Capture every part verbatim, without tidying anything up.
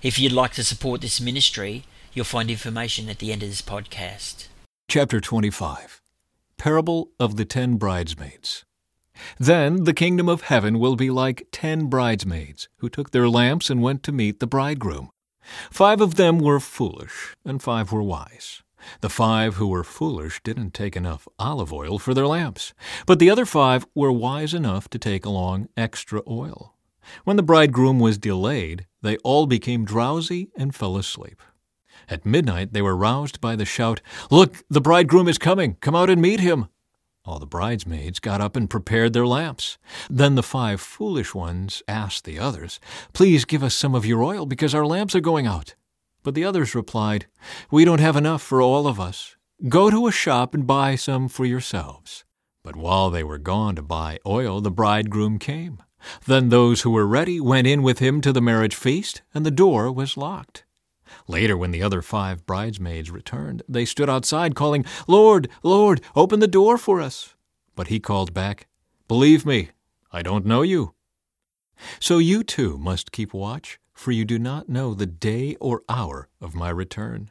If you'd like to support this ministry, you'll find information at the end of this podcast. Chapter twenty-five. Parable of the Ten Bridesmaids. Then the kingdom of heaven will be like ten bridesmaids, who took their lamps and went to meet the bridegroom. Five of them were foolish, and five were wise. The five who were foolish didn't take enough olive oil for their lamps, but the other five were wise enough to take along extra oil. When the bridegroom was delayed, they all became drowsy and fell asleep. At midnight they were roused by the shout, "Look, the bridegroom is coming! Come out and meet him!" All the bridesmaids got up and prepared their lamps. Then the five foolish ones asked the others, "Please give us some of your oil, because our lamps are going out." But the others replied, "We don't have enough for all of us. Go to a shop and buy some for yourselves." But while they were gone to buy oil, the bridegroom came. Then those who were ready went in with him to the marriage feast, and the door was locked. Later, when the other five bridesmaids returned, they stood outside calling, "Lord, Lord, open the door for us." But he called back, "Believe me, I don't know you." So you too must keep watch, for you do not know the day or hour of my return.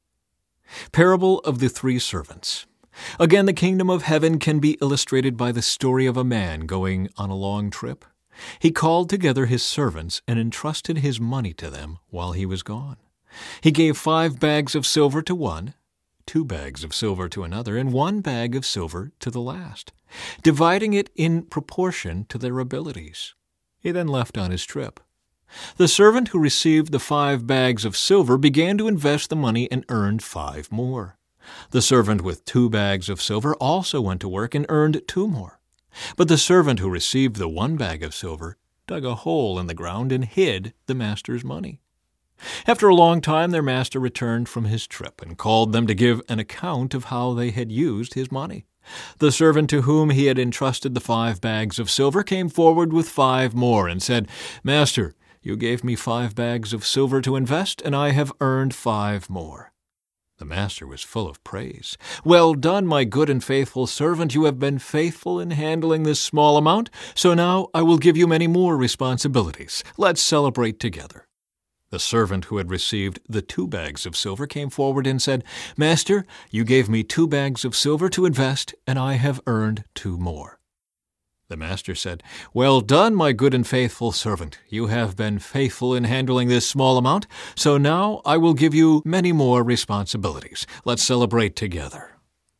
Parable of the Three Servants. Again, the kingdom of heaven can be illustrated by the story of a man going on a long trip. He called together his servants and entrusted his money to them while he was gone. He gave five bags of silver to one, two bags of silver to another, and one bag of silver to the last, dividing it in proportion to their abilities. He then left on his trip. The servant who received the five bags of silver began to invest the money and earned five more. The servant with two bags of silver also went to work and earned two more. But the servant who received the one bag of silver dug a hole in the ground and hid the master's money. After a long time, their master returned from his trip and called them to give an account of how they had used his money. The servant to whom he had entrusted the five bags of silver came forward with five more and said, "Master, you gave me five bags of silver to invest, and I have earned five more." The master was full of praise. "Well done, my good and faithful servant. You have been faithful in handling this small amount, so now I will give you many more responsibilities. Let's celebrate together." The servant who had received the two bags of silver came forward and said, "Master, you gave me two bags of silver to invest, and I have earned two more." The master said, "Well done, my good and faithful servant. You have been faithful in handling this small amount, so now I will give you many more responsibilities. Let's celebrate together."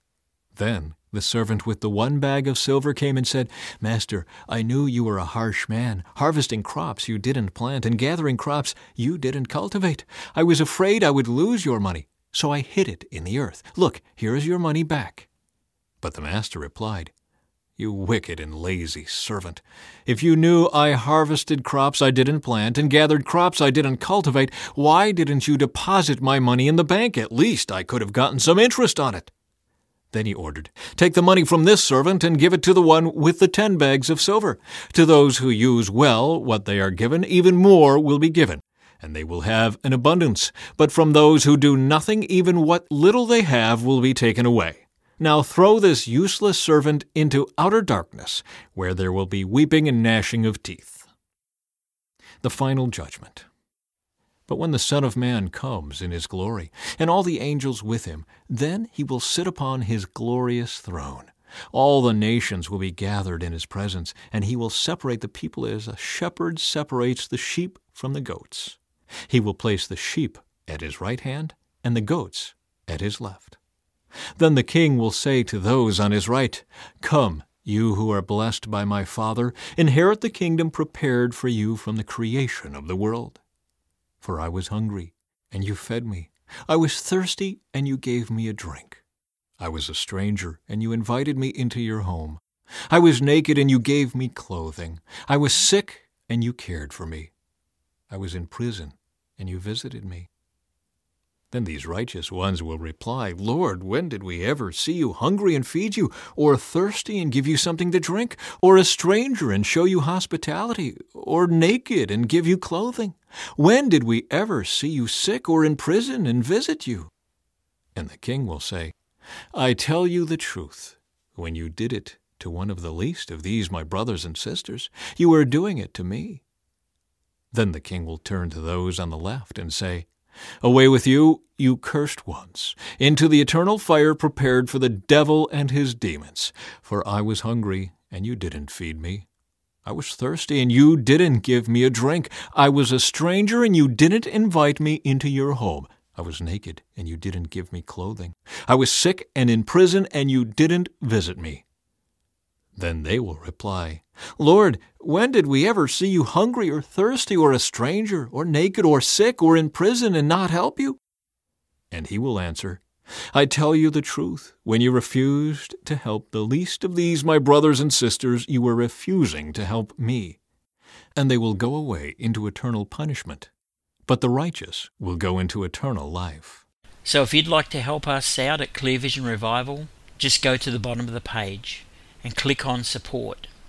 Then the servant with the one bag of silver came and said, "Master, I knew you were a harsh man, harvesting crops you didn't plant and gathering crops you didn't cultivate. I was afraid I would lose your money, so I hid it in the earth. Look, here is your money back." But the master replied, "You wicked and lazy servant. If you knew I harvested crops I didn't plant and gathered crops I didn't cultivate, why didn't you deposit my money in the bank? At least I could have gotten some interest on it." Then he ordered, "Take the money from this servant and give it to the one with the ten bags of silver. To those who use well what they are given, even more will be given, and they will have an abundance. But from those who do nothing, even what little they have will be taken away. Now throw this useless servant into outer darkness, where there will be weeping and gnashing of teeth." The final judgment. But when the Son of Man comes in his glory, and all the angels with him, then he will sit upon his glorious throne. All the nations will be gathered in his presence, and he will separate the people as a shepherd separates the sheep from the goats. He will place the sheep at his right hand, and the goats at his left. Then the king will say to those on his right, "Come, you who are blessed by my Father, inherit the kingdom prepared for you from the creation of the world. For I was hungry, and you fed me. I was thirsty, and you gave me a drink. I was a stranger, and you invited me into your home. I was naked, and you gave me clothing. I was sick, and you cared for me. I was in prison, and you visited me." Then these righteous ones will reply, "Lord, when did we ever see you hungry and feed you, or thirsty and give you something to drink, or a stranger and show you hospitality, or naked and give you clothing? When did we ever see you sick or in prison and visit you?" And the king will say, "I tell you the truth, when you did it to one of the least of these my brothers and sisters, you are doing it to me." Then the king will turn to those on the left and say, "Away with you, you cursed ones, into the eternal fire prepared for the devil and his demons. For I was hungry, and you didn't feed me. I was thirsty, and you didn't give me a drink. I was a stranger, and you didn't invite me into your home. I was naked, and you didn't give me clothing. I was sick and in prison, and you didn't visit me." Then they will reply, "Lord, when did we ever see you hungry or thirsty or a stranger or naked or sick or in prison and not help you?" And he will answer, "I tell you the truth, when you refused to help the least of these my brothers and sisters, you were refusing to help me." And they will go away into eternal punishment, but the righteous will go into eternal life. So if you'd like to help us out at Clear Vision Revival, just go to the bottom of the page and click on Support.